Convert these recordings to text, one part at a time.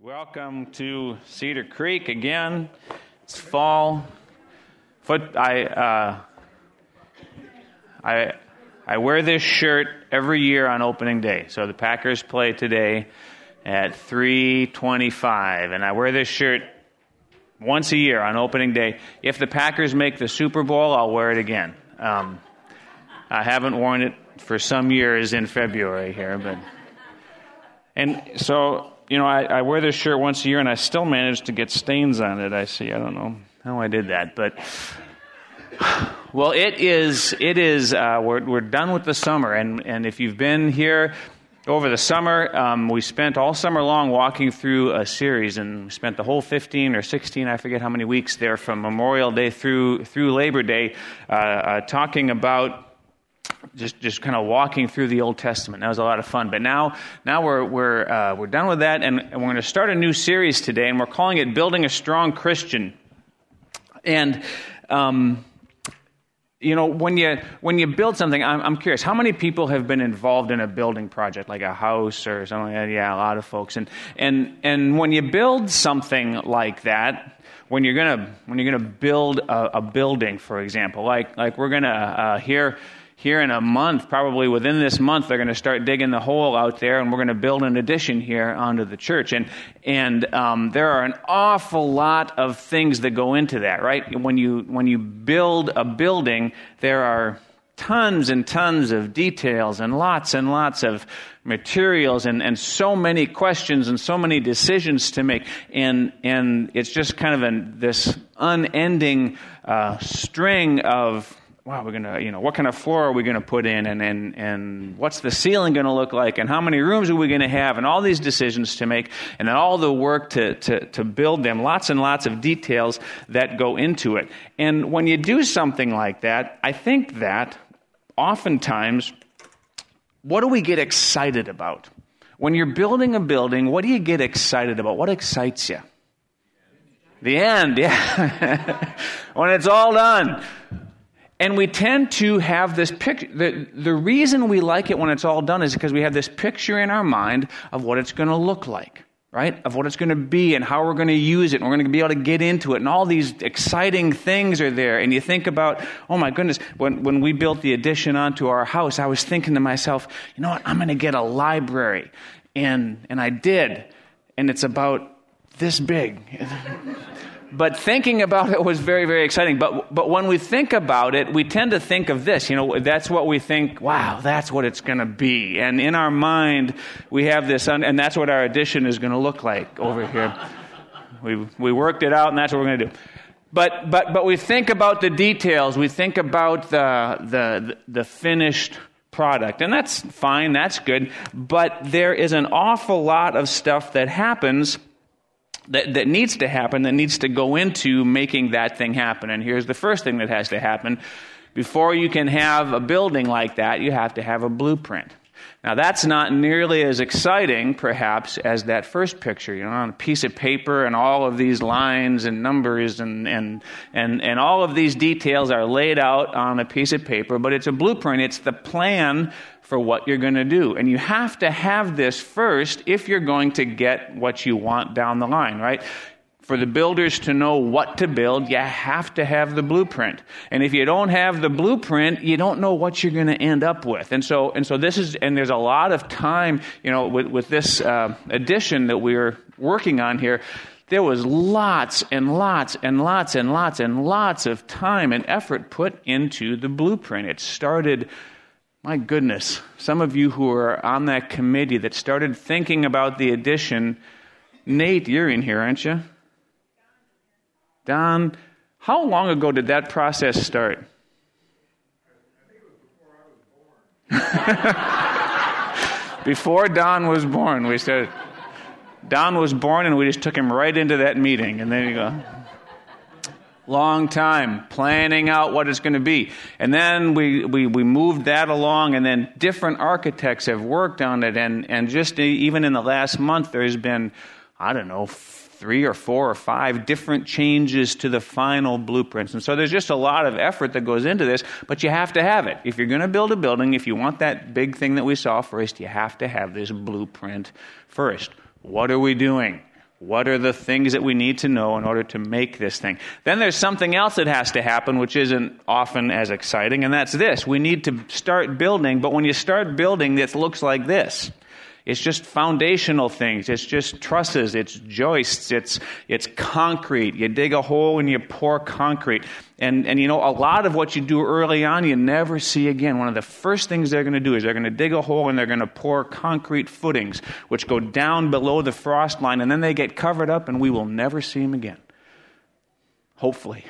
Welcome to Cedar Creek again. It's fall. I wear this shirt every year on opening day. So the Packers play today at 3:25, and I wear this shirt once a year on opening day. If the Packers make the Super Bowl, I'll wear it again. I haven't worn it for some years in February here, I wear this shirt once a year, and I still manage to get stains on it. I don't know how I did that, but well, it is. We're done with the summer, and if you've been here over the summer, we spent all summer long walking through a series, and we spent the whole 15 or 16, I forget how many weeks there, from Memorial Day through Labor Day, talking about just kind of walking through the Old Testament. That was a lot of fun. But now we're done with that, and we're going to start a new series today, and we're calling it Building a Strong Christian. And when you build something, I'm curious, how many people have been involved in a building project, like a house or something like that? Yeah, a lot of folks. And when you build something like that, when you're gonna build a building, for example, like we're gonna here in a month, probably within this month, they're going to start digging the hole out there, and we're going to build an addition here onto the church. And there are an awful lot of things that go into that, right? When you build a building, there are tons and tons of details and lots of materials and so many questions and so many decisions to make. And it's just kind of this unending string of, wow, we're gonna, what kind of floor are we gonna put in, and what's the ceiling gonna look like, and how many rooms are we gonna have, and all these decisions to make, and then all the work to build them, lots and lots of details that go into it. And when you do something like that, I think that oftentimes, what do we get excited about? When you're building a building, what do you get excited about? What excites you? The end, yeah. When it's all done. And we tend to have this picture. The reason we like it when it's all done is because we have this picture in our mind of what it's going to look like, right? Of what it's going to be and how we're going to use it. And we're going to be able to get into it. And all these exciting things are there. And you think about, oh my goodness, when we built the addition onto our house, I was thinking to myself, you know what, I'm going to get a library. And I did. And it's about this big. But thinking about it was very, very exciting. But when we think about it, we tend to think of this. That's what we think, wow, that's what it's going to be. And in our mind, we have this, and that's what our addition is going to look like over here. We worked it out, and that's what we're going to do. But we think about the details. We think about the finished product. And that's fine, that's good. But there is an awful lot of stuff that happens that needs to happen, that needs to go into making that thing happen. And here's the first thing that has to happen. Before you can have a building like that, you have to have a blueprint. Now, that's not nearly as exciting, perhaps, as that first picture, on a piece of paper, and all of these lines and numbers and all of these details are laid out on a piece of paper, but it's a blueprint. It's the plan for what you're going to do. And you have to have this first if you're going to get what you want down the line, right? For the builders to know what to build, you have to have the blueprint. And if you don't have the blueprint, you don't know what you're going to end up with. And so there's a lot of time, with this addition that we're working on here. There was lots and lots and lots and lots and lots of time and effort put into the blueprint. It started, my goodness, some of you who are on that committee that started thinking about the addition. Nate, you're in here, aren't you? Don, how long ago did that process start? I think it was before I was born. Before Don was born, we started. Don was born, and we just took him right into that meeting, and there you go. Long time planning out what it's going to be. And then we moved that along, and then different architects have worked on it, and just even in the last month, there's been, 3 or 4 or 5 different changes to the final blueprints. And so there's just a lot of effort that goes into this, but you have to have it. If you're going to build a building, if you want that big thing that we saw first, you have to have this blueprint first. What are we doing? What are the things that we need to know in order to make this thing? Then there's something else that has to happen, which isn't often as exciting, and that's this. We need to start building, but when you start building, it looks like this. It's just foundational things. It's just trusses. It's joists. It's concrete. You dig a hole and you pour concrete. And a lot of what you do early on, you never see again. One of the first things they're going to do is they're going to dig a hole and they're going to pour concrete footings, which go down below the frost line, and then they get covered up and we will never see them again. Hopefully.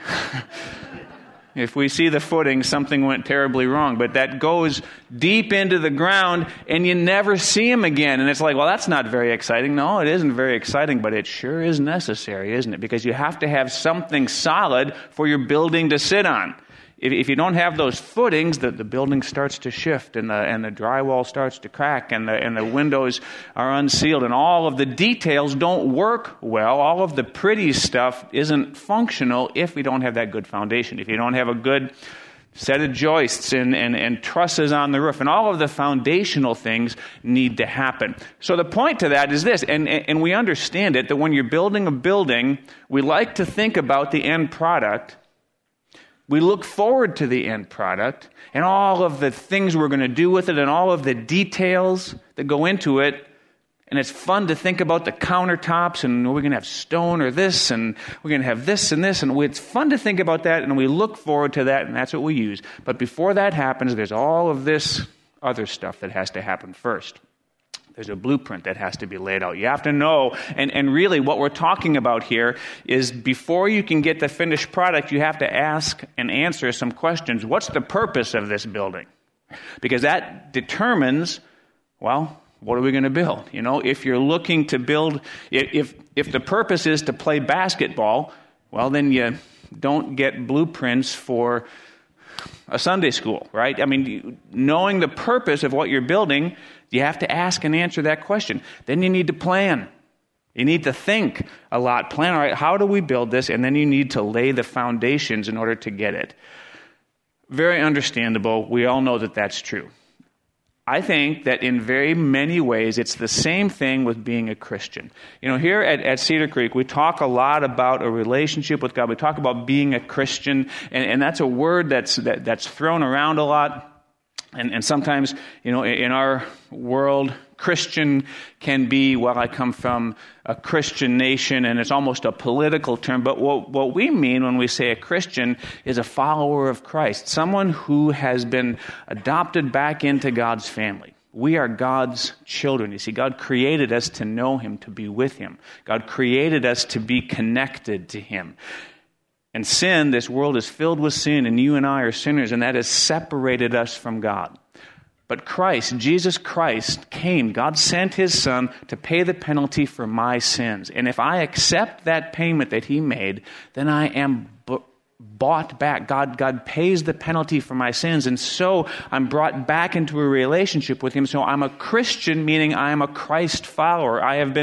If we see the footing, something went terribly wrong. But that goes deep into the ground, and you never see them again. And it's like, well, that's not very exciting. No, it isn't very exciting, but it sure is necessary, isn't it? Because you have to have something solid for your building to sit on. If you don't have those footings, the building starts to shift, and the drywall starts to crack, and the windows are unsealed, and all of the details don't work well. All of the pretty stuff isn't functional if we don't have that good foundation. If you don't have a good set of joists and trusses on the roof, and all of the foundational things need to happen. So the point to that is this, and we understand it, that when you're building a building, we like to think about the end product. We look forward to the end product and all of the things we're going to do with it and all of the details that go into it. And it's fun to think about the countertops, and we're going to have stone or this, and we're going to have this and this. And it's fun to think about that, and we look forward to that, and that's what we use. But before that happens, there's all of this other stuff that has to happen first. There's a blueprint that has to be laid out. You have to know, and really what we're talking about here is before you can get the finished product, you have to ask and answer some questions. What's the purpose of this building? Because that determines, well, what are we going to build? If you're looking to build, if the purpose is to play basketball, well, then you don't get blueprints for a Sunday school, right? I mean, knowing the purpose of what you're building, you have to ask and answer that question. Then you need to plan. You need to think a lot. Plan, all right, how do we build this? And then you need to lay the foundations in order to get it. Very understandable. We all know that that's true. I think that in very many ways, it's the same thing with being a Christian. Here at Cedar Creek, we talk a lot about a relationship with God. We talk about being a Christian, and that's a word that's thrown around a lot. And sometimes, in our world, Christian can be, well, I come from a Christian nation, and it's almost a political term. But what we mean when we say a Christian is a follower of Christ, someone who has been adopted back into God's family. We are God's children. You see, God created us to know Him, to be with Him. God created us to be connected to Him. And sin, this world is filled with sin, and you and I are sinners, and that has separated us from God. But Christ, Jesus Christ, came. God sent His Son to pay the penalty for my sins. And if I accept that payment that He made, then I am bought back. God pays the penalty for my sins, and so I'm brought back into a relationship with Him. So I'm a Christian, meaning I am a Christ follower. I have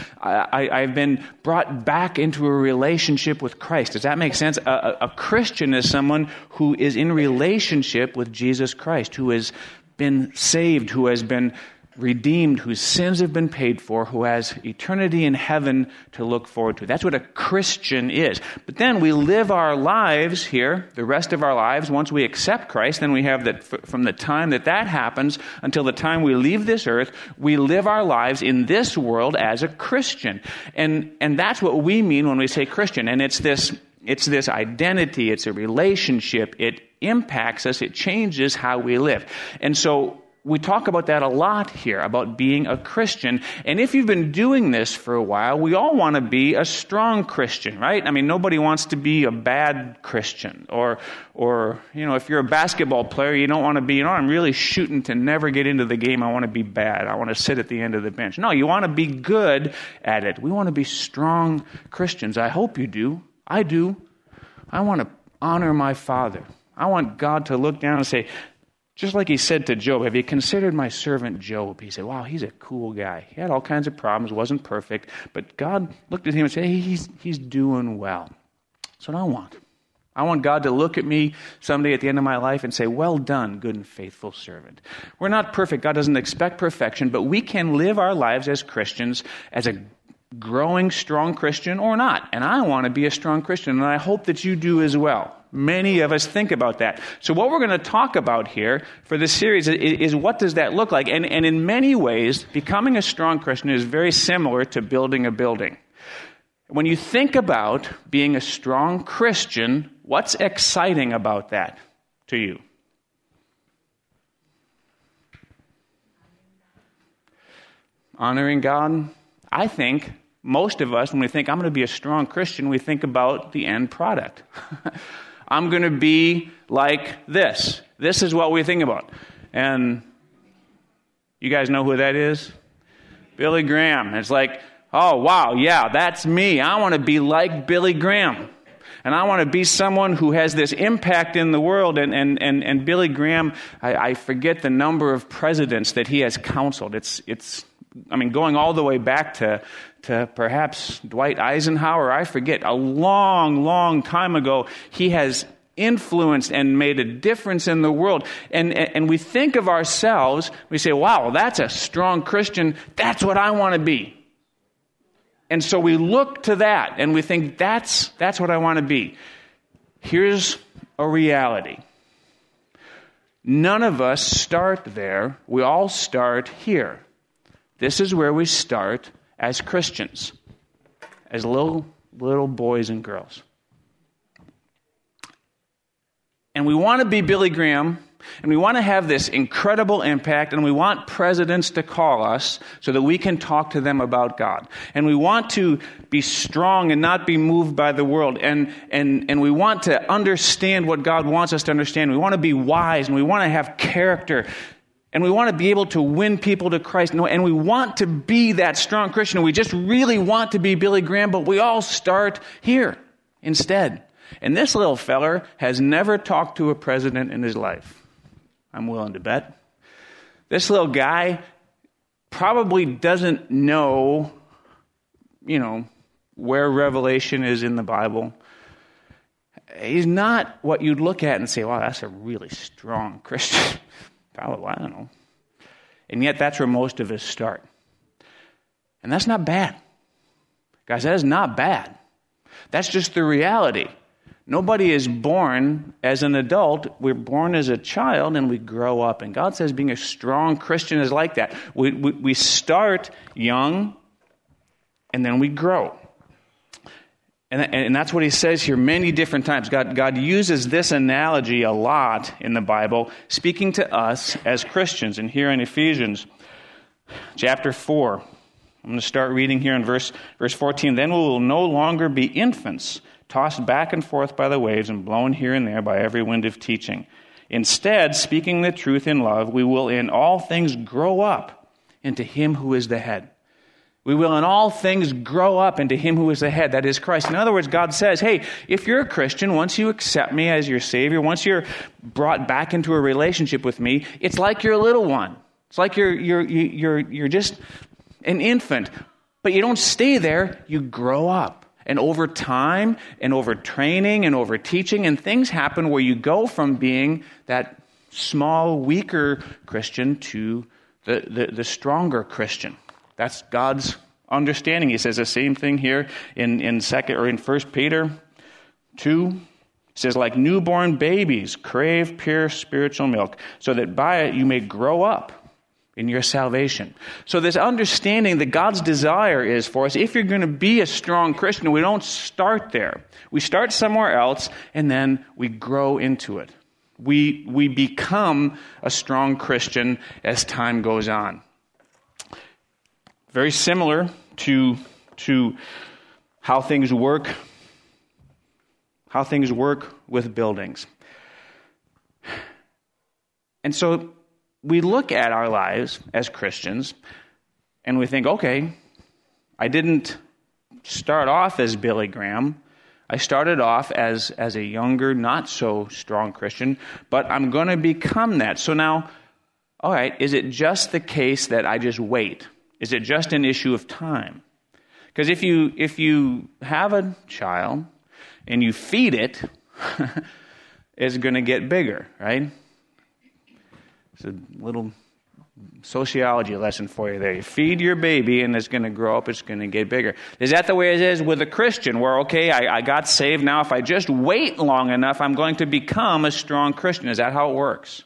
been brought back into a relationship with Christ. Does that make sense? A Christian is someone who is in relationship with Jesus Christ, who has been saved, who has been redeemed, whose sins have been paid for, who has eternity in heaven to look forward to. That's what a Christian is. But then we live our lives here, the rest of our lives, once we accept Christ, then we have that from the time that happens until the time we leave this earth, we live our lives in this world as a Christian. And that's what we mean when we say Christian. And it's this identity, it's a relationship, it impacts us, it changes how we live. And so we talk about that a lot here, about being a Christian. And if you've been doing this for a while, we all want to be a strong Christian, right? I mean, nobody wants to be a bad Christian. Or if you're a basketball player, you don't want to be, I'm really shooting to never get into the game. I want to be bad. I want to sit at the end of the bench. No, you want to be good at it. We want to be strong Christians. I hope you do. I do. I want to honor my Father. I want God to look down and say, just like He said to Job, have you considered my servant Job? He said, wow, he's a cool guy. He had all kinds of problems, wasn't perfect, but God looked at him and said, hey, he's doing well. That's what I want. I want God to look at me someday at the end of my life and say, well done, good and faithful servant. We're not perfect. God doesn't expect perfection, but we can live our lives as Christians as a growing strong Christian or not. And I want to be a strong Christian, and I hope that you do as well. Many of us think about that. So what we're going to talk about here for this series is what does that look like? And in many ways, becoming a strong Christian is very similar to building a building. When you think about being a strong Christian, what's exciting about that to you? Honoring God? I think most of us, when we think I'm going to be a strong Christian, we think about the end product. I'm going to be like this. This is what we think about. And you guys know who that is? Billy Graham. It's like, oh, wow, yeah, that's me. I want to be like Billy Graham. And I want to be someone who has this impact in the world. And Billy Graham, I forget the number of presidents that he has counseled. It's going all the way back to perhaps Dwight Eisenhower. I forget. A long, long time ago, he has influenced and made a difference in the world. And we think of ourselves, we say, wow, that's a strong Christian. That's what I want to be. And so we look to that and we think, that's what I want to be. Here's a reality. None of us start there. We all start here. This is where we start as Christians, as little boys and girls. And we want to be Billy Graham, and we want to have this incredible impact, and we want presidents to call us so that we can talk to them about God. And we want to be strong and not be moved by the world. And we want to understand what God wants us to understand. We want to be wise, and we want to have character. And we want to be able to win people to Christ. And we want to be that strong Christian. And we just really want to be Billy Graham, but we all start here instead. And this little feller has never talked to a president in his life. I'm willing to bet. This little guy probably doesn't know, where Revelation is in the Bible. He's not what you'd look at and say, wow, that's a really strong Christian. Probably, I don't know. And yet that's where most of us start. And that's not bad. Guys, that is not bad. That's just the reality. Nobody is born as an adult. We're born as a child and we grow up. And God says being a strong Christian is like that. We start young and then we grow. And that's what he says here many different times. God uses this analogy a lot in the Bible, speaking to us as Christians. And here in Ephesians chapter 4, I'm going to start reading here in verse 14. Then we will no longer be infants, tossed back and forth by the waves and blown here and there by every wind of teaching. Instead, speaking the truth in love, we will in all things grow up into him who is the head. We will in all things grow up into him who is the head, that is Christ. In other words, God says, hey, if you're a Christian, once you accept me as your Savior, once you're brought back into a relationship with me, it's like you're a little one. It's like you're just an infant. But you don't stay there, you grow up. And over time, and over training, and over teaching, and things happen where you go from being that small, weaker Christian to the stronger Christian. That's God's understanding. He says the same thing here in 1 Peter 2. It says, like newborn babies, crave pure spiritual milk, so that by it you may grow up in your salvation. So this understanding that God's desire is for us, if you're going to be a strong Christian, we don't start there. We start somewhere else, and then we grow into it. We become a strong Christian as time goes on. Very similar to how things work with buildings. And so we look at our lives as Christians and we think, okay, I didn't start off as Billy Graham. I started off as a younger, not so strong Christian, but I'm going to become that. So now, all right, is it just the case that I just wait? Is it just an issue of time? Because if you have a child and you feed it, it's going to get bigger, right? It's a little sociology lesson for you there. You feed your baby and it's going to grow up, it's going to get bigger. Is that the way it is with a Christian where, okay, I got saved, now if I just wait long enough, I'm going to become a strong Christian? Is that how it works?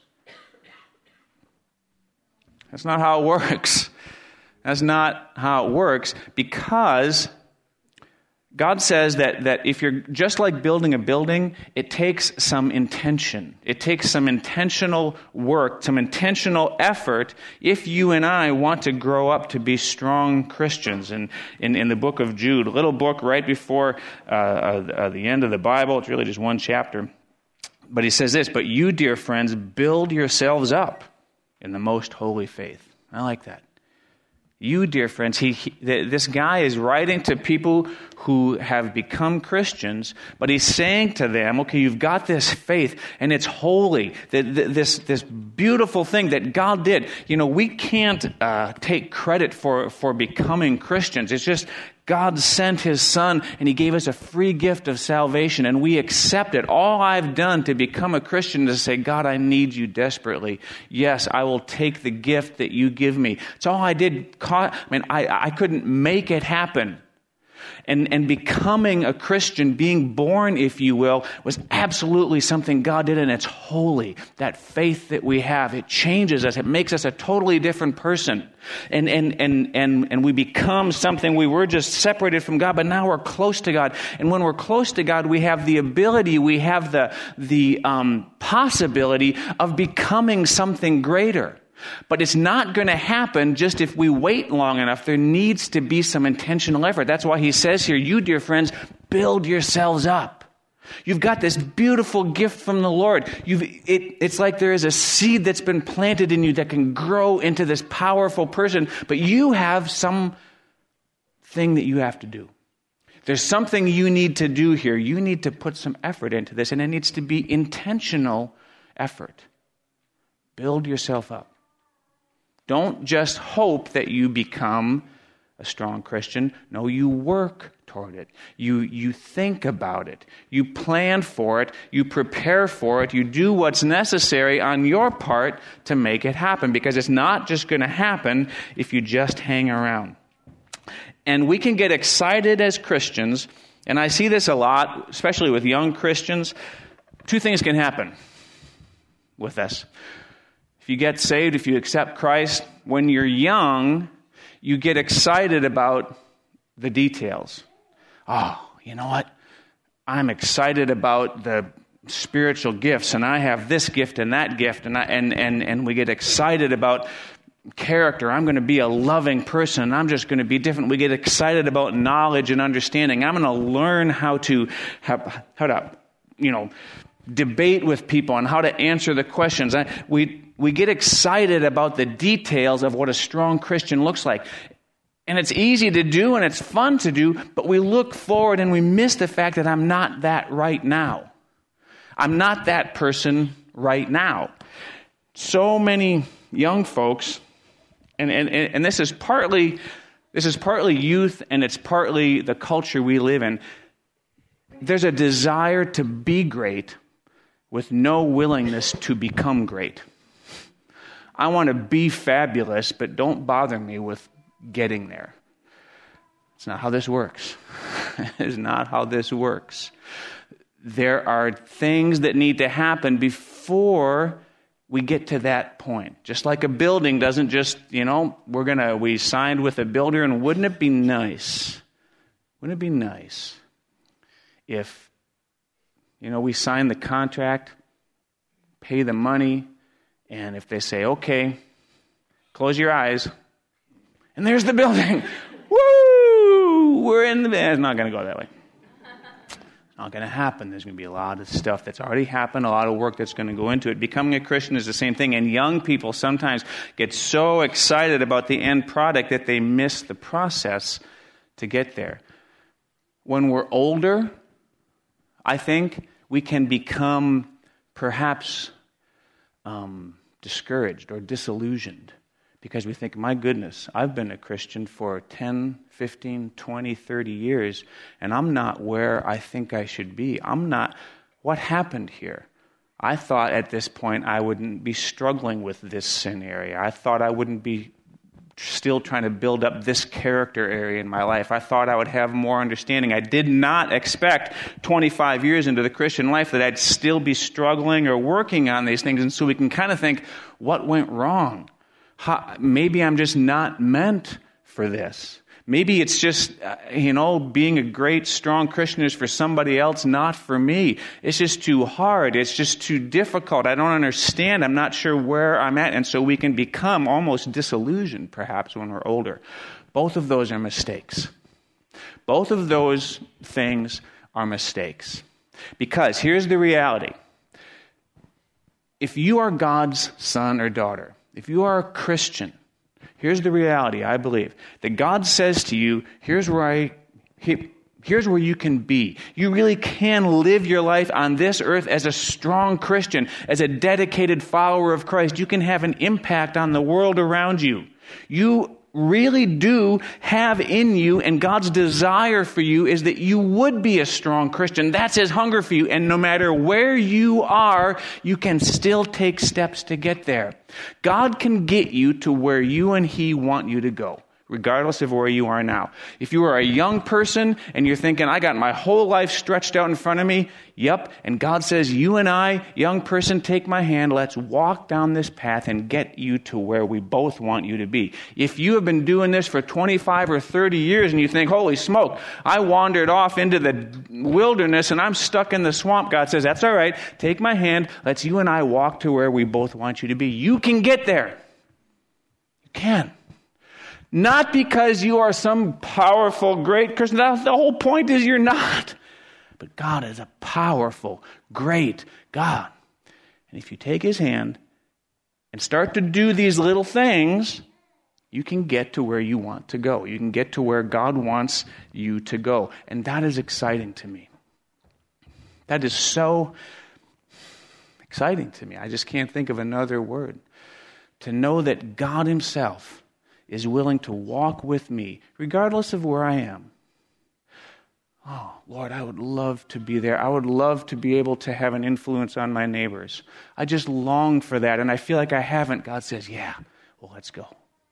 That's not how it works. That's not how it works, because God says that if you're just like building a building, it takes some intention. It takes some intentional work, some intentional effort if you and I want to grow up to be strong Christians. And in the book of Jude, a little book right before the end of the Bible, it's really just one chapter. But he says this, "But you, dear friends, build yourselves up in the most holy faith." I like that. You, dear friends, this guy is writing to people who have become Christians, but he's saying to them, okay, you've got this faith, and it's holy, this beautiful thing that God did. You know, we can't take credit for becoming Christians. It's just God sent His Son, and He gave us a free gift of salvation, and we accept it. All I've done to become a Christian is to say, God, I need you desperately. Yes, I will take the gift that you give me. It's all I did. I couldn't make it happen. And becoming a Christian, being born, if you will, was absolutely something God did, and it's holy. That faith that we have, it changes us. It makes us a totally different person. And we become something. We were just separated from God, but now we're close to God. And when we're close to God, we have the ability, we have the possibility of becoming something greater. But it's not going to happen just if we wait long enough. There needs to be some intentional effort. That's why he says here, you, dear friends, build yourselves up. You've got this beautiful gift from the Lord. It's like there is a seed that's been planted in you that can grow into this powerful person, but you have something that you have to do. There's something you need to do here. You need to put some effort into this, and it needs to be intentional effort. Build yourself up. Don't just hope that you become a strong Christian. No, you work toward it. You think about it. You plan for it. You prepare for it. You do what's necessary on your part to make it happen, because it's not just going to happen if you just hang around. And we can get excited as Christians, and I see this a lot, especially with young Christians. Two things can happen with us. If you get saved, if you accept Christ, when you're young, you get excited about the details. Oh, you know what? I'm excited about the spiritual gifts, and I have this gift and that gift, and we get excited about character. I'm going to be a loving person, and I'm just going to be different. We get excited about knowledge and understanding. I'm going to learn how to debate with people and how to answer the questions. We get excited about the details of what a strong Christian looks like. And it's easy to do and it's fun to do, but we look forward and we miss the fact that I'm not that right now. I'm not that person right now. So many young folks, and this is partly youth, and it's partly the culture we live in. There's a desire to be great with no willingness to become great. I want to be fabulous, but don't bother me with getting there. It's not how this works. It's not how this works. There are things that need to happen before we get to that point. Just like a building doesn't just, we signed with a builder, and wouldn't it be nice? Wouldn't it be nice if we sign the contract, pay the money, and if they say, okay, close your eyes, and there's the building. Woo! We're in the... It's not going to go that way. It's not going to happen. There's going to be a lot of stuff that's already happened, a lot of work that's going to go into it. Becoming a Christian is the same thing, and young people sometimes get so excited about the end product that they miss the process to get there. When we're older, I think we can become perhaps discouraged or disillusioned because we think, my goodness, I've been a Christian for 10, 15, 20, 30 years, and I'm not where I think I should be. What happened here? I thought at this point I wouldn't be struggling with this sin area. I thought I wouldn't be still trying to build up this character area in my life. I thought I would have more understanding. I did not expect 25 years into the Christian life that I'd still be struggling or working on these things. And so we can kind of think, what went wrong? Maybe I'm just not meant for this. Maybe it's just, being a great, strong Christian is for somebody else, not for me. It's just too hard. It's just too difficult. I don't understand. I'm not sure where I'm at. And so we can become almost disillusioned, perhaps, when we're older. Both of those are mistakes. Both of those things are mistakes. Because here's the reality. If you are God's son or daughter, if you are a Christian, here's the reality, I believe, that God says to you, here's where you can be. You really can live your life on this earth as a strong Christian, as a dedicated follower of Christ. You can have an impact on the world around you. You really do have in you, and God's desire for you is that you would be a strong Christian. That's His hunger for you. And no matter where you are, you can still take steps to get there. God can get you to where you and He want you to go, regardless of where you are now. If you are a young person and you're thinking, I got my whole life stretched out in front of me, yep, and God says, you and I, young person, take my hand, let's walk down this path and get you to where we both want you to be. If you have been doing this for 25 or 30 years and you think, holy smoke, I wandered off into the wilderness and I'm stuck in the swamp, God says, that's all right, take my hand, let's you and I walk to where we both want you to be. You can get there. You can. Not because you are some powerful, great Christian. The whole point is you're not. But God is a powerful, great God. And if you take His hand and start to do these little things, you can get to where you want to go. You can get to where God wants you to go. And that is exciting to me. That is so exciting to me. I just can't think of another word. To know that God Himself is willing to walk with me, regardless of where I am. Oh, Lord, I would love to be there. I would love to be able to have an influence on my neighbors. I just long for that, and I feel like I haven't. God says, yeah, well, let's go.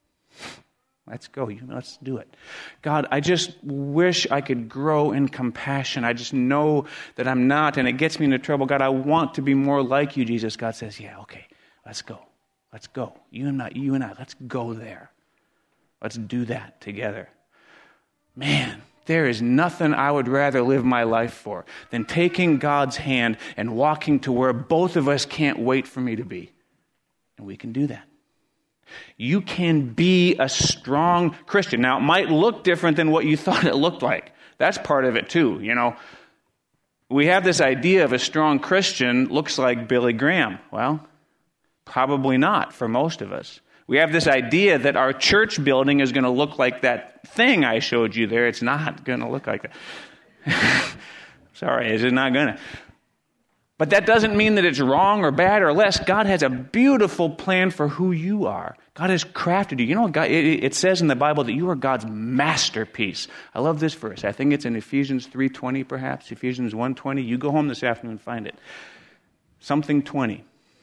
Let's go. Let's do it. God, I just wish I could grow in compassion. I just know that I'm not, and it gets me into trouble. God, I want to be more like you, Jesus. God says, yeah, okay, let's go. Let's go. You and I, let's go there. Let's do that together. Man, there is nothing I would rather live my life for than taking God's hand and walking to where both of us can't wait for me to be. And we can do that. You can be a strong Christian. Now, it might look different than what you thought it looked like. That's part of it too, We have this idea of a strong Christian looks like Billy Graham. Well, probably not for most of us. We have this idea that our church building is going to look like that thing I showed you there. It's not going to look like that. Sorry, it's not going to. But that doesn't mean that it's wrong or bad or less. God has a beautiful plan for who you are. God has crafted you. God, it says in the Bible that you are God's masterpiece. I love this verse. I think it's in Ephesians 3:20 perhaps, Ephesians 1:20. You go home this afternoon and find it. Something 20.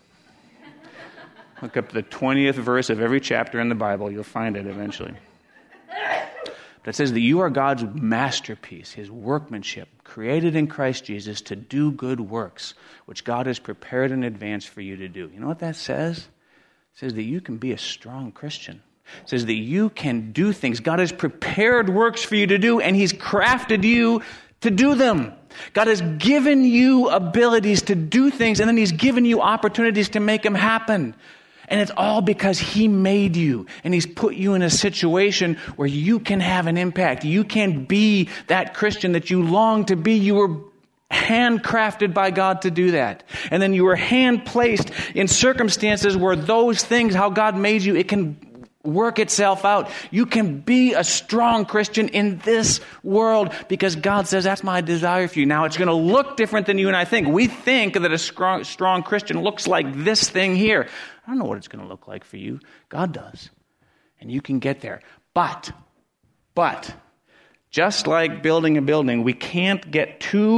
Look up the 20th verse of every chapter in the Bible. You'll find it eventually. But it says that you are God's masterpiece, His workmanship, created in Christ Jesus to do good works, which God has prepared in advance for you to do. You know what that says? It says that you can be a strong Christian. It says that you can do things. God has prepared works for you to do, and He's crafted you to do them. God has given you abilities to do things, and then He's given you opportunities to make them happen. And it's all because He made you, and He's put you in a situation where you can have an impact. You can be that Christian that you long to be. You were handcrafted by God to do that. And then you were hand-placed in circumstances where those things, how God made you, it can work itself out. You can be a strong Christian in this world because God says, that's my desire for you. Now, it's going to look different than you and I think. We think that a strong Christian looks like this thing here. I don't know what it's going to look like for you. God does. And you can get there. But, just like building a building, we can't get too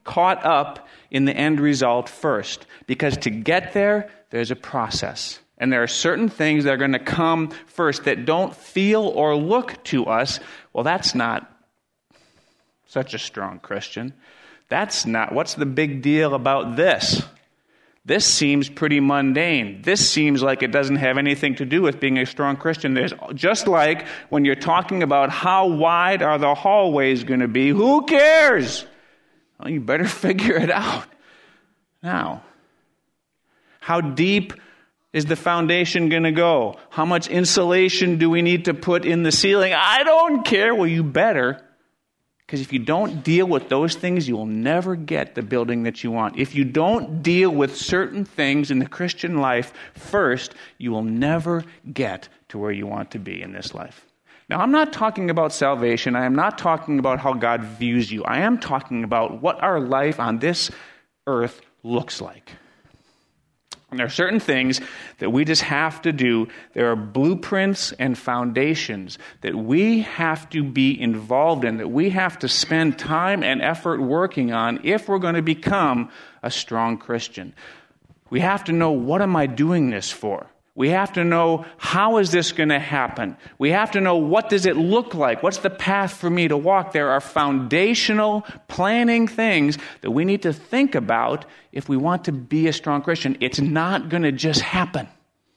caught up in the end result first. Because to get there, there's a process. And there are certain things that are going to come first that don't feel or look to us, well, that's not such a strong Christian. That's not, what's the big deal about this? This seems pretty mundane. This seems like it doesn't have anything to do with being a strong Christian. There's just like when you're talking about how wide are the hallways going to be, who cares? Well, you better figure it out now. How deep is the foundation going to go? How much insulation do we need to put in the ceiling? I don't care. Well, you better. Because if you don't deal with those things, you will never get the building that you want. If you don't deal with certain things in the Christian life first, you will never get to where you want to be in this life. Now, I'm not talking about salvation. I am not talking about how God views you. I am talking about what our life on this earth looks like. And there are certain things that we just have to do. There are blueprints and foundations that we have to be involved in, that we have to spend time and effort working on if we're going to become a strong Christian. We have to know, what am I doing this for? We have to know, how is this going to happen? We have to know, what does it look like? What's the path for me to walk? There are foundational planning things that we need to think about if we want to be a strong Christian. It's not going to just happen.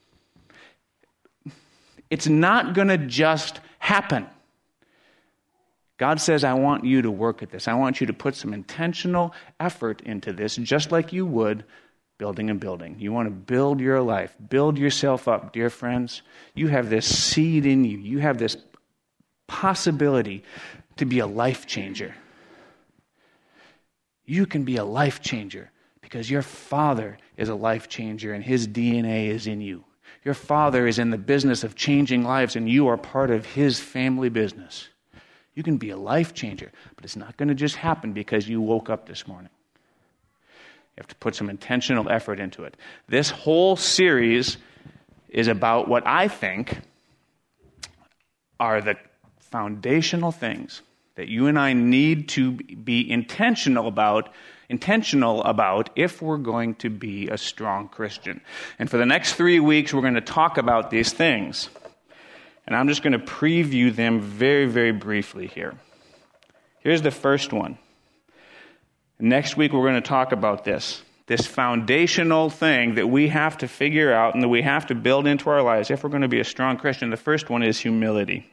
It's not going to just happen. God says, I want you to work at this. I want you to put some intentional effort into this, just like you would building a building. You want to build your life, build yourself up, dear friends. You have this seed in you. You have this possibility to be a life changer. You can be a life changer because your Father is a life changer and His DNA is in you. Your Father is in the business of changing lives and you are part of His family business. You can be a life changer, but it's not going to just happen because you woke up this morning. You have to put some intentional effort into it. This whole series is about what I think are the foundational things that you and I need to be intentional about if we're going to be a strong Christian. And for the next 3 weeks, we're going to talk about these things. And I'm just going to preview them very, very briefly here. Here's the first one. Next week, we're going to talk about this foundational thing that we have to figure out and that we have to build into our lives if we're going to be a strong Christian. The first one is humility.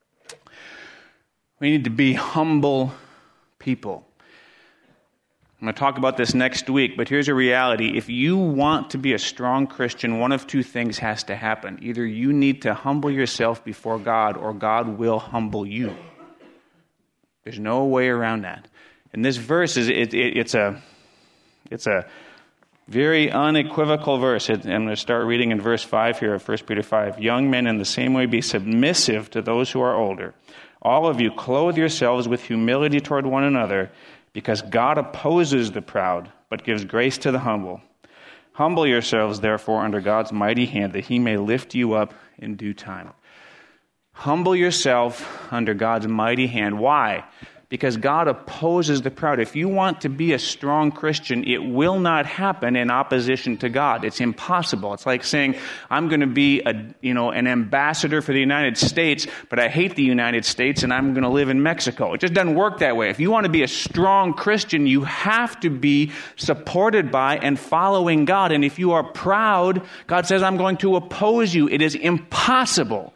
We need to be humble people. I'm going to talk about this next week, but here's a reality. If you want to be a strong Christian, one of two things has to happen. Either you need to humble yourself before God, or God will humble you. There's no way around that. And this verse it's a very unequivocal verse. I'm going to start reading in verse 5 here of 1 Peter 5. Young men, in the same way, be submissive to those who are older. All of you, clothe yourselves with humility toward one another, because God opposes the proud, but gives grace to the humble. Humble yourselves, therefore, under God's mighty hand, that He may lift you up in due time. Humble yourself under God's mighty hand. Why? Because God opposes the proud. If you want to be a strong Christian, it will not happen in opposition to God. It's impossible. It's like saying, I'm going to be an ambassador for the United States, but I hate the United States and I'm going to live in Mexico. It just doesn't work that way. If you want to be a strong Christian, you have to be supported by and following God. And if you are proud, God says, I'm going to oppose you. It is impossible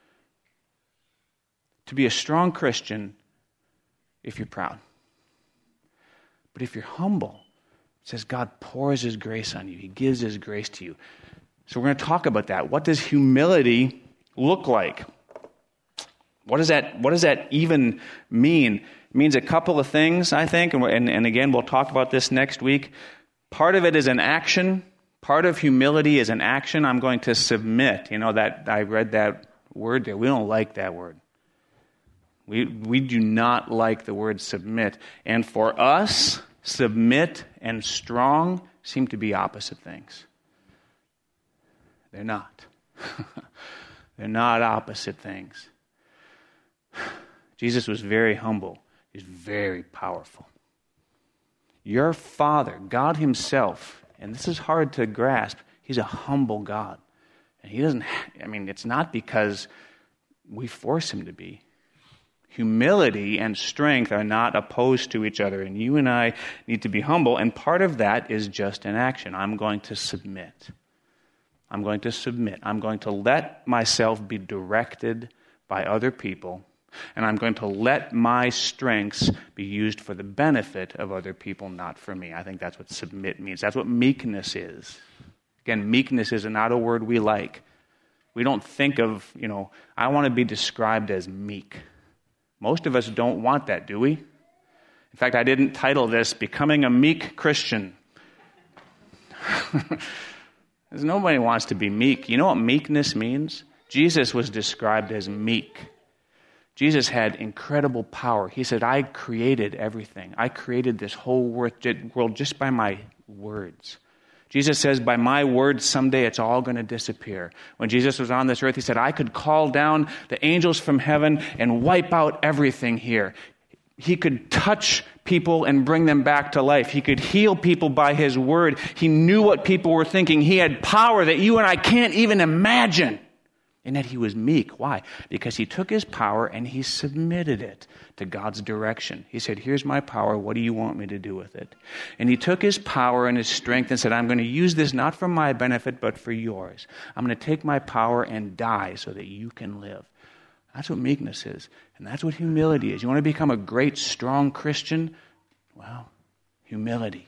to be a strong Christian if you're proud. But if you're humble, it says God pours His grace on you. He gives His grace to you. So we're going to talk about that. What does humility look like? What does that even mean? It means a couple of things, I think, and again, we'll talk about this next week. Part of it is an action. Part of humility is an action. I'm going to submit. That I read that word there. We don't like that word. We do not like the word submit. And for us, submit and strong seem to be opposite things. They're not. They're not opposite things. Jesus was very humble. He was very powerful. Your Father, God himself, and this is hard to grasp, he's a humble God. And he doesn't, it's not because we force him to be. Humility and strength are not opposed to each other, and you and I need to be humble, and part of that is just an action. I'm going to submit. I'm going to submit. I'm going to let myself be directed by other people, and I'm going to let my strengths be used for the benefit of other people, not for me. I think that's what submit means. That's what meekness is. Again, meekness is not a word we like. We don't think of, I want to be described as meek. Most of us don't want that, do we? In fact, I didn't title this Becoming a Meek Christian. Because nobody wants to be meek. You know what meekness means? Jesus was described as meek. Jesus had incredible power. He said, I created everything. I created this whole world just by my words. Jesus says, by my words, someday it's all going to disappear. When Jesus was on this earth, he said, I could call down the angels from heaven and wipe out everything here. He could touch people and bring them back to life. He could heal people by his word. He knew what people were thinking. He had power that you and I can't even imagine. And yet he was meek. Why? Because he took his power and he submitted it to God's direction. He said, here's my power. What do you want me to do with it? And he took his power and his strength and said, I'm going to use this not for my benefit, but for yours. I'm going to take my power and die so that you can live. That's what meekness is. And that's what humility is. You want to become a great, strong Christian? Well, humility.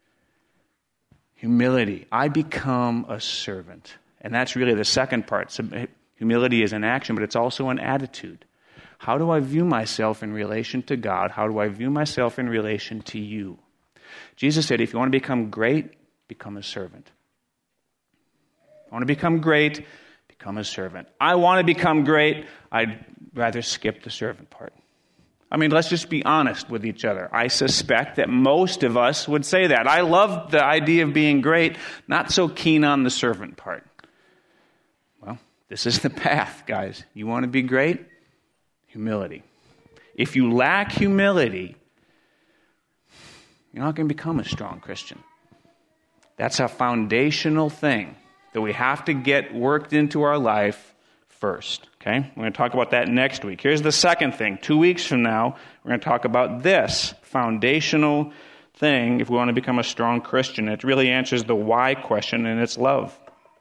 Humility. I become a servant. And that's really the second part. Humility is an action, but it's also an attitude. How do I view myself in relation to God? How do I view myself in relation to you? Jesus said, if you want to become great, become a servant. I want to become great, become a servant. I want to become great, I'd rather skip the servant part. Let's just be honest with each other. I suspect that most of us would say that. I love the idea of being great, not so keen on the servant part. Well, this is the path, guys. You want to be great? Humility. If you lack humility, you're not going to become a strong Christian. That's a foundational thing that we have to get worked into our life first. Okay? We're going to talk about that next week. Here's the second thing. 2 weeks from now, we're going to talk about this foundational thing if we want to become a strong Christian. It really answers the why question, and it's love.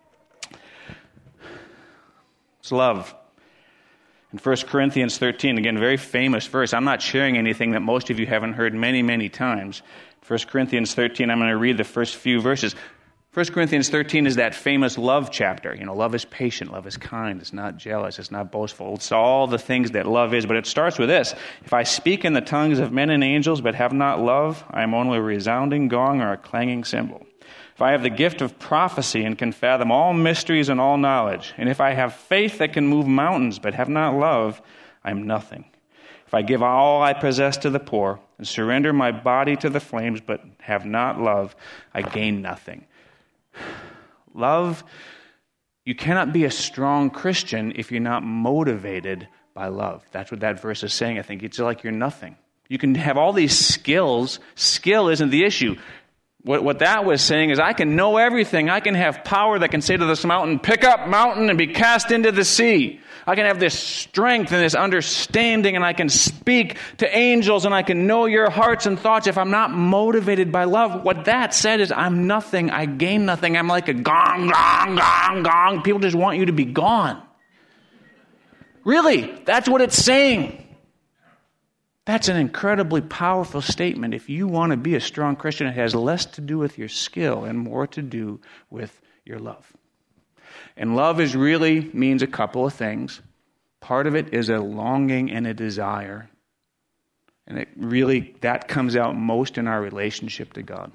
It's love. In 1 Corinthians 13, again, very famous verse. I'm not sharing anything that most of you haven't heard many, many times. 1 Corinthians 13, I'm going to read the first few verses. 1 Corinthians 13 is that famous love chapter. Love is patient, love is kind, it's not jealous, it's not boastful. It's all the things that love is, but it starts with this. If I speak in the tongues of men and angels but have not love, I am only a resounding gong or a clanging cymbal. If I have the gift of prophecy and can fathom all mysteries and all knowledge, and if I have faith that can move mountains but have not love, I am nothing. If I give all I possess to the poor and surrender my body to the flames but have not love, I gain nothing. Love, you cannot be a strong Christian if you're not motivated by love. That's what that verse is saying, I think. It's like you're nothing. You can have all these skills. Skill isn't the issue. What that was saying is I can know everything. I can have power that can say to this mountain, pick up mountain and be cast into the sea. I can have this strength and this understanding, and I can speak to angels, and I can know your hearts and thoughts. If I'm not motivated by love, what that said is I'm nothing. I gain nothing. I'm like a gong, gong, gong, gong. People just want you to be gone. Really, that's what it's saying. That's an incredibly powerful statement. If you want to be a strong Christian, it has less to do with your skill and more to do with your love. And love really means a couple of things. Part of it is a longing and a desire. And that comes out most in our relationship to God.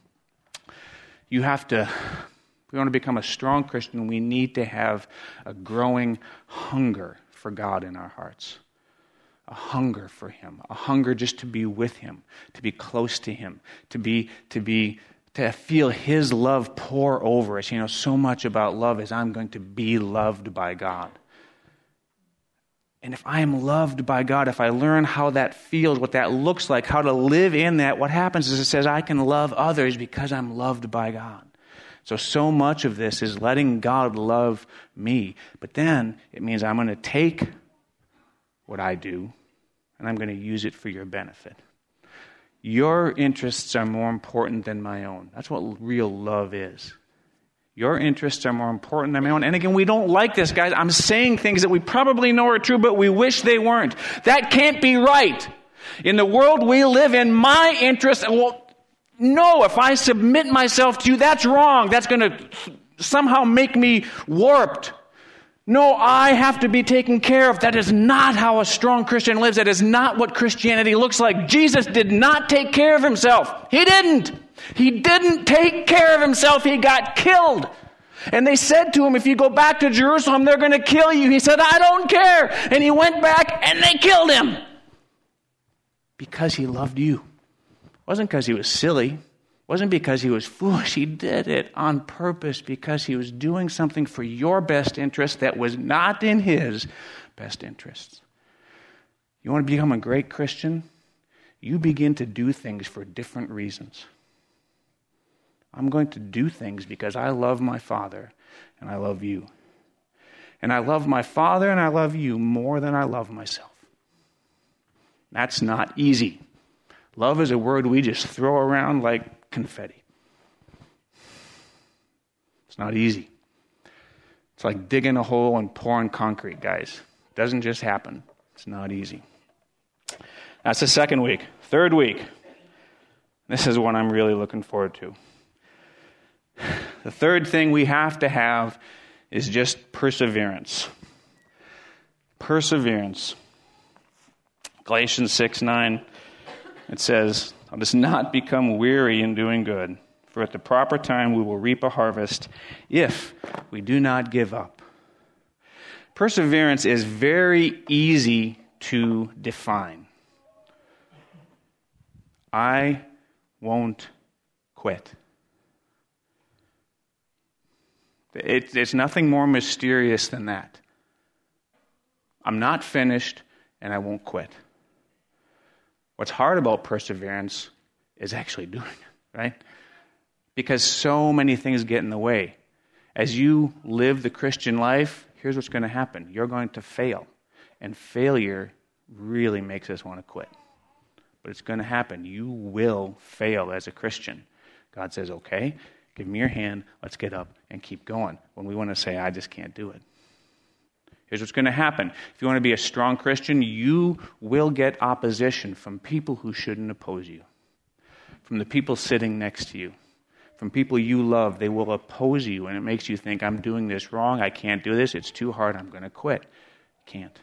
If we want to become a strong Christian, we need to have a growing hunger for God in our hearts. A hunger for Him, a hunger just to be with Him, to be close to Him, to feel His love pour over us. So much about love is I'm going to be loved by God. And if I am loved by God, if I learn how that feels, what that looks like, how to live in that, what happens is it says I can love others because I'm loved by God. So much of this is letting God love me. But then it means I'm going to take what I do and I'm going to use it for your benefit. Your interests are more important than my own. That's what real love is. Your interests are more important than my own. And again, we don't like this, guys. I'm saying things that we probably know are true, but we wish they weren't. That can't be right. In the world we live in, my interests, well, no, if I submit myself to you, that's wrong. That's going to somehow make me warped. No, I have to be taken care of. That is not how a strong Christian lives. That is not what Christianity looks like. Jesus did not take care of himself. He didn't. He didn't take care of himself. He got killed. And they said to him, if you go back to Jerusalem, they're going to kill you. He said, I don't care. And he went back and they killed him. Because he loved you. It wasn't because he was silly. It wasn't because he was foolish. He did it on purpose because he was doing something for your best interest that was not in his best interests. You want to become a great Christian? You begin to do things for different reasons. I'm going to do things because I love my Father and I love you. And I love my Father and I love you more than I love myself. That's not easy. Love is a word we just throw around like confetti. It's not easy. It's like digging a hole and pouring concrete, guys. It doesn't just happen. It's not easy. That's the second week. Third week. This is what I'm really looking forward to. The third thing we have to have is just perseverance. Perseverance. Galatians 6:9, it says, let us not become weary in doing good, for at the proper time we will reap a harvest if we do not give up. Perseverance is very easy to define. I won't quit. It's nothing more mysterious than that. I'm not finished and I won't quit. What's hard about perseverance is actually doing it, right? Because so many things get in the way. As you live the Christian life, here's what's going to happen. You're going to fail. And failure really makes us want to quit. But it's going to happen. You will fail as a Christian. God says, okay, give me your hand, let's get up and keep going. When we want to say, I just can't do it. Here's what's going to happen. If you want to be a strong Christian, you will get opposition from people who shouldn't oppose you. From the people sitting next to you. From people you love, they will oppose you, and it makes you think, I'm doing this wrong, I can't do this, it's too hard, I'm going to quit. Can't.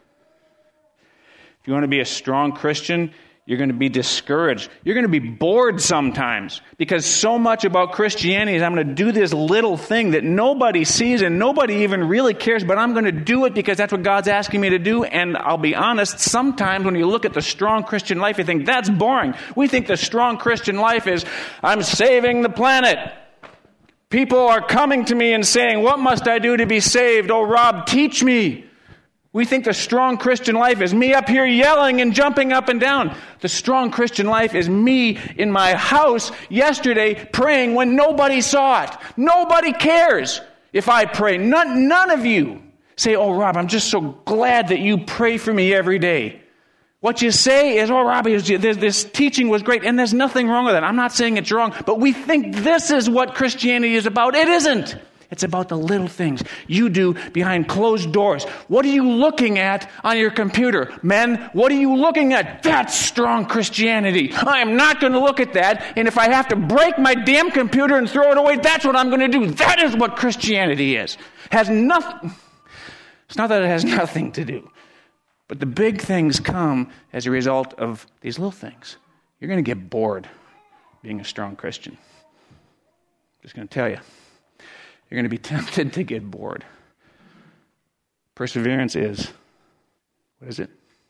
If you want to be a strong Christian, you're going to be discouraged. You're going to be bored sometimes because so much about Christianity is I'm going to do this little thing that nobody sees and nobody even really cares, but I'm going to do it because that's what God's asking me to do. And I'll be honest, sometimes when you look at the strong Christian life, you think that's boring. We think the strong Christian life is I'm saving the planet. People are coming to me and saying, what must I do to be saved? Oh, Rob, teach me. We think the strong Christian life is me up here yelling and jumping up and down. The strong Christian life is me in my house yesterday praying when nobody saw it. Nobody cares if I pray. None of you say, oh, Rob, I'm just so glad that you pray for me every day. What you say is, oh, Robbie, this teaching was great, and there's nothing wrong with it. I'm not saying it's wrong, but we think this is what Christianity is about. It isn't. It's about the little things you do behind closed doors. What are you looking at on your computer? Men, what are you looking at? That's strong Christianity. I am not going to look at that, and if I have to break my damn computer and throw it away, that's what I'm going to do. That is what Christianity is. Has nothing. It's not that it has nothing to do. But the big things come as a result of these little things. You're going to get bored being a strong Christian. Just going to tell you. You're going to be tempted to get bored. Perseverance is, what is it?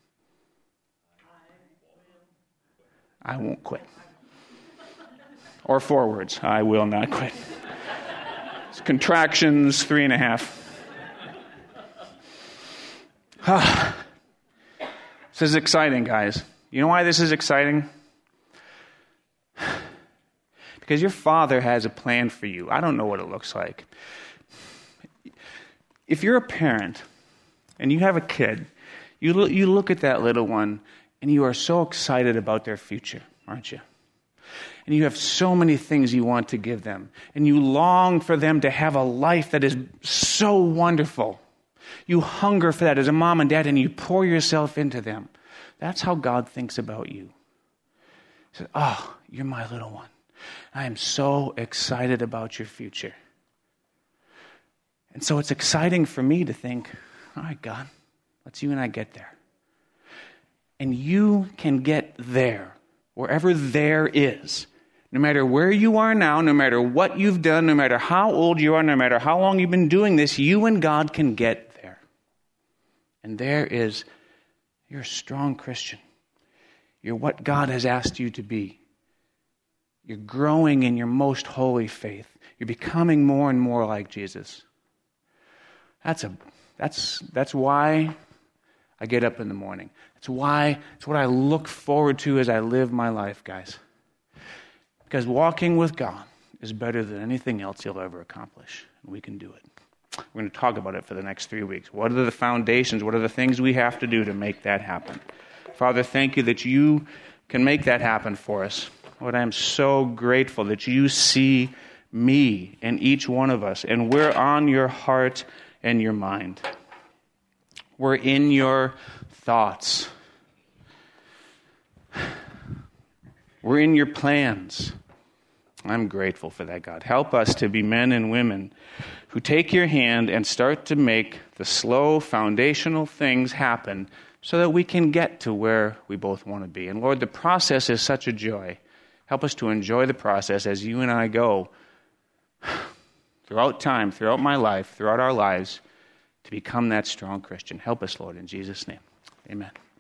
I won't quit. Or 4 words, I will not quit. It's contractions, 3.5. This is exciting, guys. You know why this is exciting? Because your Father has a plan for you. I don't know what it looks like. If you're a parent and you have a kid, you look at that little one and you are so excited about their future, aren't you? And you have so many things you want to give them. And you long for them to have a life that is so wonderful. You hunger for that as a mom and dad, and you pour yourself into them. That's how God thinks about you. He says, oh, you're my little one. I am so excited about your future. And so it's exciting for me to think, all right, God, let's you and I get there. And you can get there, wherever there is. No matter where you are now, no matter what you've done, no matter how old you are, no matter how long you've been doing this, you and God can get there. And there is, you're a strong Christian. You're what God has asked you to be. You're growing in your most holy faith. You're becoming more and more like Jesus. That's why I get up in the morning. It's what I look forward to as I live my life, guys. Because walking with God is better than anything else you'll ever accomplish. And we can do it. We're going to talk about it for the next 3 weeks. What are the foundations? What are the things we have to do to make that happen? Father, thank you that you can make that happen for us. Lord, I am so grateful that you see me and each one of us, and we're on your heart and your mind. We're in your thoughts. We're in your plans. I'm grateful for that, God. Help us to be men and women who take your hand and start to make the slow, foundational things happen so that we can get to where we both want to be. And Lord, the process is such a joy. Help us to enjoy the process as you and I go throughout time, throughout my life, throughout our lives, to become that strong Christian. Help us, Lord, in Jesus' name. Amen.